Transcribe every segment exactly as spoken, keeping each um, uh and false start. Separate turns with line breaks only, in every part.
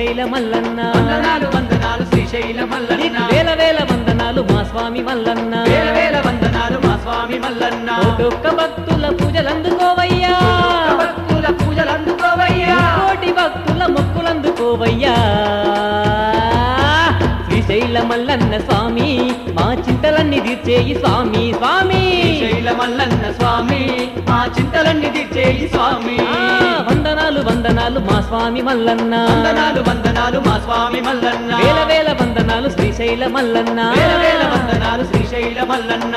శ్రీశైల మల్లన్న
వందనాలు వందనాలు శ్రీశైల మల్లన్న
నీకు వేల వేల వందనాలు మా స్వామి మల్లన్న
వేల వేల వందనాలు మా స్వామి మల్లన్న
కోటొక్క భక్తుల పూజలందుకోవయ్యా
భక్తుల పూజలు అందుకోవయ్యా
కోటి భక్తుల మొక్కులందుకోవయ్యా శ్రీశైల మల్లన్న స్వామి మా చింతలన్నీ తీర్చేయి స్వామి స్వామి
శ్రీశైల మల్లన్న స్వామి మా చింతలన్నీ తీర్చేయి స్వామి
ఆ, వందనాలు వందనాలు మా స్వామి మల్లన్న
వందనాలు వందనాలు మా స్వామి మల్లన్న
వేల వేల వందనాలు శ్రీశైల మల్లన్న
వేల వేల వందనాలు శ్రీశైల మల్లన్న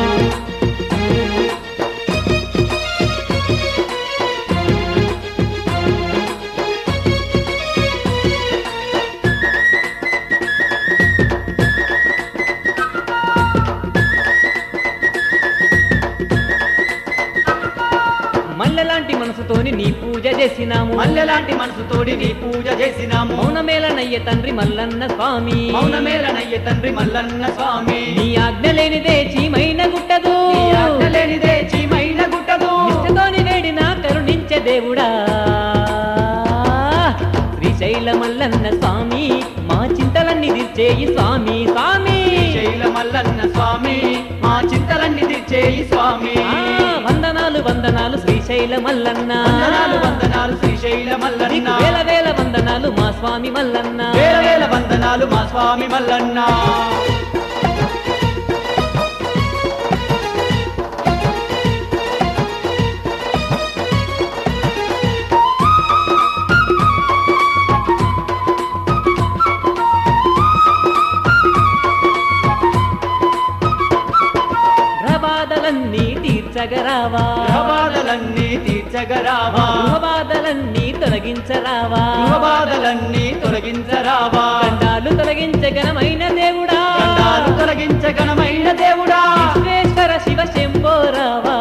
మల్లెలాంటి మనసుతోని నీ పూజ చేసినాము
మల్లెలాంటి మనసుతోడి నీ పూజ చేసినాము
మౌనమేలనయ్య తండ్రి మల్లన్న స్వామి
మౌనమేలనయ్య తండ్రి మల్లన్న స్వామి
నీ ఆజ్ఞ లేనిదే చీమైన గుట్టదు
నీ ఆజ్ఞ లేనిదే చీమైన గుట్టదు
నిష్టతోని వేడినా కరుణించే దేవుడా శ్రీశైల మల్లన్న స్వామి మా చింతలన్నీ తీర్చేయి స్వామి స్వామి
శ్రీశైల మల్లన్న స్వామి మా చింతలన్నీ తీర్చేయి స్వామి
ఆ, వందనాలు వందనాలు శ్రీశైల మల్లన్న
వందనాలు వందనాలు శ్రీశైల మల్లన్న
నీకు వేల వేల వందనాలు మా స్వామి మల్లన్న
వేల వేల వందనాలు మా స్వామి మల్లన్న
బాధలన్నీ తీర్చగరావా
బాధలన్నీ తీర్చగరావా
బాధలన్నీ తొలగించరావా
బాధలన్నీ తొలగించరావా
దండాలు తొలగించగనమైన దేవుడా
దండాలు తొలగించగణమైన దేవుడా
విశ్వేశ్వర శివ శంభోరావా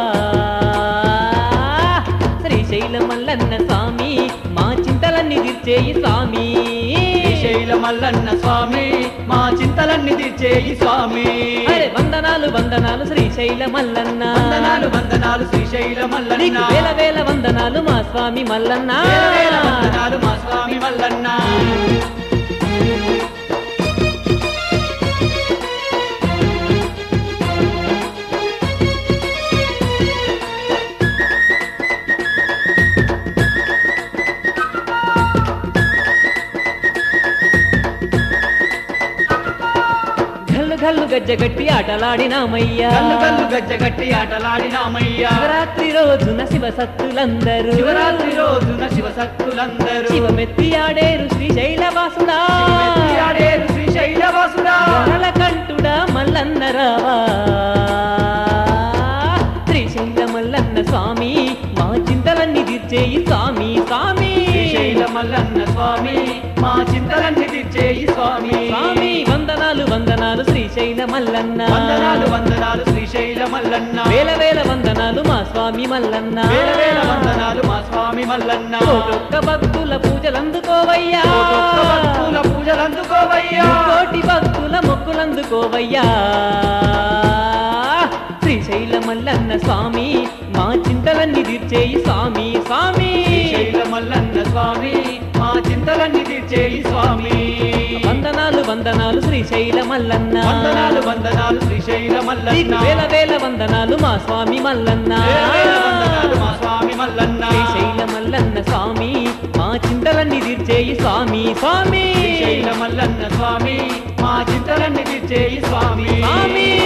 శ్రీశైల మల్లన్న స్వామి మా చింతలన్నీ తీర్చేయి స్వామి
శ్రీశైల మల్లన్న స్వామి మా చింతలన్నీ తీర్చేయి స్వామి
అరే వందనాలు వందనాలు శ్రీశైల మల్లన్న
వందనాలు వందనాలు శ్రీశైల మల్లన్న
నీకు వేల వేల వందనాలు మా స్వామి మల్లన్న
వేల వేల వందనాలు మా స్వామి మల్లన్న
గల్లు గల్లు గజ్జగట్టి ఆటలాడినామయ్యా
గల్లు గల్లు గజ్జగట్టి ఆటలాడినామయ్యా
శివరాత్రి రోజున శివ సత్తులందరూ
శివరాత్రి రోజున శివసత్తులందరూ
శివమెత్తి ఆడేరు శ్రీశైల వాసుడా
ఆడేరు శ్రీశైల వాసుడా
కంటుడా మల్లన్న రావా శ్రీశైల మల్లన్న స్వామి మా చింతలన్నీ తీర్చేయి స్వామి స్వామి
శ్రీశైల మల్లన్న స్వామి మా చింతలన్నీ తీర్చేయి స్వామి
స్వామి వందనాలు వందనాలు శ్రీశైల మల్లన్న
వందనాలు వందనాలు శ్రీశైల మల్లన్న
వేల వేల వందనాలు మా స్వామి మల్లన్న
వేల వేల వందనాలు మా స్వామి మల్లన్న
కోటొక్క భక్తుల పూజలందుకోవయ్యా
కోటొక్క భక్తుల పూజలందుకోవయ్యా
కోటి భక్తుల మొక్కులందుకోవయ్యా శ్రీశైల మల్లన్న స్వామి మా చింతలన్నీ తీర్చేయి స్వామి స్వామి
శ్రీశైల మల్లన్న స్వామి మా చింతలన్నీ తీర్చేయి స్వామి
వందనాలు వందనాలు శ్రీశైల మల్లన్న
వందనాలు వందనాలు శ్రీశైల
నీకు
మల్లన్న
వేల వేల వందనాలు మా స్వామి మల్లన్న
వేల వేల వందనాలు మా స్వామి మల్లన్న
శ్రీశైల మల్లన్న స్వామి మా చింతలన్నీ తీర్చేయి స్వామి స్వామి
శ్రీశైల మల్లన్న స్వామి మా చింతలన్నీ తీర్చేయి స్వామి
స్వామి